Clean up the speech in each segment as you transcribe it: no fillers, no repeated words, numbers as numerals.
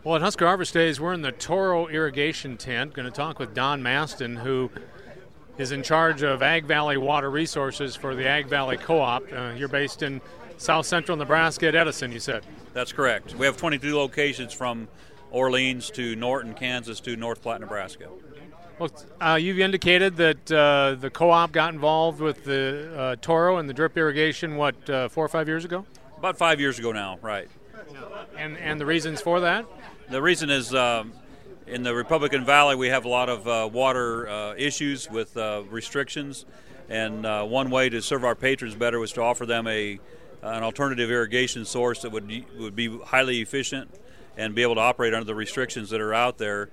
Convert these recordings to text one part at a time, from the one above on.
Well, at Husker Harvest Days, we're in the Toro Irrigation Tent. Going to talk with Don Maston, who is in charge of Ag Valley Water Resources for the Ag Valley Co-op. You're based in South Central Nebraska at Edison, you said. That's correct. We have 22 locations from Orleans to Norton, Kansas to North Platte, Nebraska. Well, you've indicated that the co-op got involved with the Toro and the drip irrigation, 4 or 5 years ago? About 5 years ago now, right. And the reasons for that? The reason is in the Republican Valley we have a lot of water issues with restrictions, and one way to serve our patrons better was to offer them an alternative irrigation source that would be highly efficient and be able to operate under the restrictions that are out there.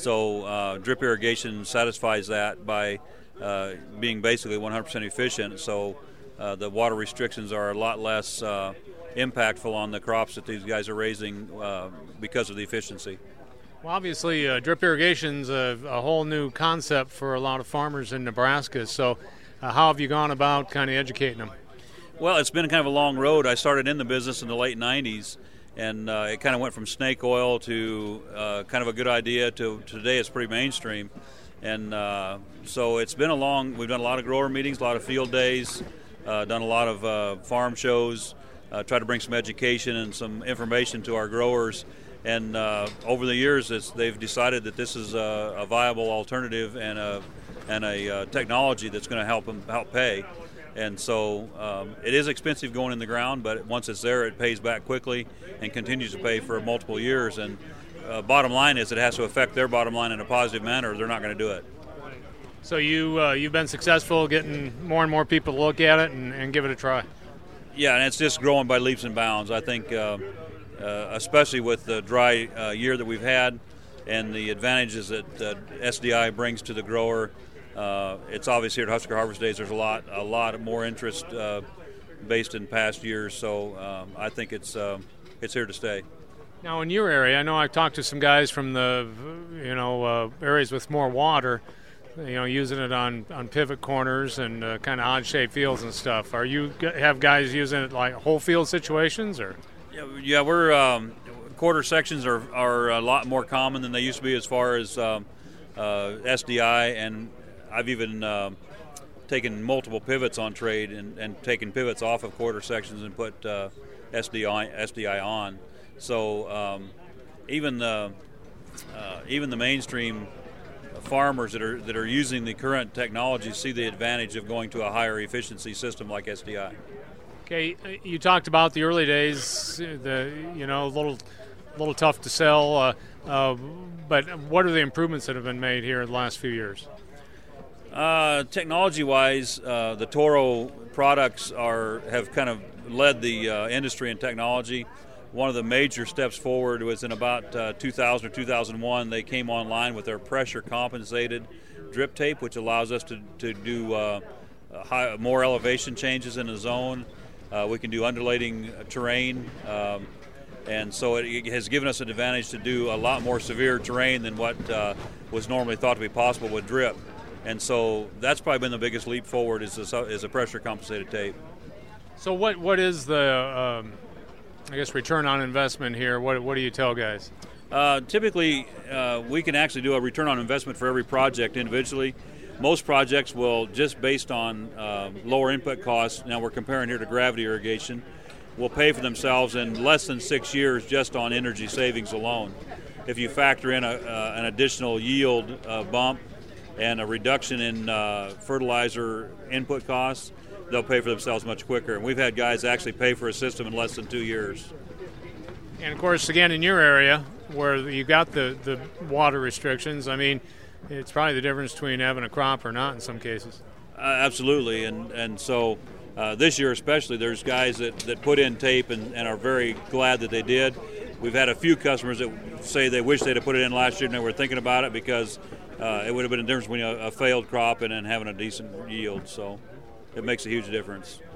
So drip irrigation satisfies that by being basically 100% efficient. So the water restrictions are a lot less impactful on the crops that these guys are raising because of the efficiency. Well, obviously, drip irrigation's a whole new concept for a lot of farmers in Nebraska. So how have you gone about kind of educating them? Well, it's been kind of a long road. I started in the business in the late 90s, and it kind of went from snake oil to kind of a good idea to today it's pretty mainstream. And so it's been we've done a lot of grower meetings, a lot of field days, done a lot of farm shows, tried to bring some education and some information to our growers. And over the years, they've decided that this is a viable alternative and a technology that's going to help pay. And so it is expensive going in the ground, but once it's there, it pays back quickly and continues to pay for multiple years. And bottom line is it has to affect their bottom line in a positive manner, or they're not going to do it. So you've been successful getting more and more people to look at it and give it a try. Yeah, and it's just growing by leaps and bounds. I think especially with the dry year that we've had and the advantages that SDI brings to the grower, it's obvious here at Husker Harvest Days there's a lot more interest based in past years. So I think it's here to stay. Now, in your area, I know I've talked to some guys from the areas with more water, using it on pivot corners and kind of odd-shaped fields and stuff. Are you have guys using it like whole field situations, or? Yeah, we're quarter sections are a lot more common than they used to be as far as SDI, and I've even taken multiple pivots on trade and taken pivots off of quarter sections and put SDI on. So even the mainstream farmers that are using the current technology see the advantage of going to a higher efficiency system like SDI. Okay, you talked about the early days, a little tough to sell, but what are the improvements that have been made here in the last few years? Technology-wise, the Toro products have kind of led the industry in technology. One of the major steps forward was in about 2000 or 2001. They came online with their pressure-compensated drip tape, which allows us to do more elevation changes in the zone. We can do undulating terrain, and so it has given us an advantage to do a lot more severe terrain than what was normally thought to be possible with drip. And so that's probably been the biggest leap forward is a pressure-compensated tape. So what is the return on investment here? What do you tell guys? Typically, we can actually do a return on investment for every project individually. Most projects will, just based on lower input costs, now we're comparing here to gravity irrigation, will pay for themselves in less than 6 years just on energy savings alone. If you factor in an additional yield bump and a reduction in fertilizer input costs, they'll pay for themselves much quicker. And we've had guys actually pay for a system in less than 2 years. And of course, again, in your area where you got the water restrictions, I mean, it's probably the difference between having a crop or not in some cases. Absolutely, and so this year especially, there's guys that put in tape and are very glad that they did. We've had a few customers that say they wish they'd have put it in last year and they were thinking about it because it would have been a difference between a failed crop and then having a decent yield. So it makes a huge difference.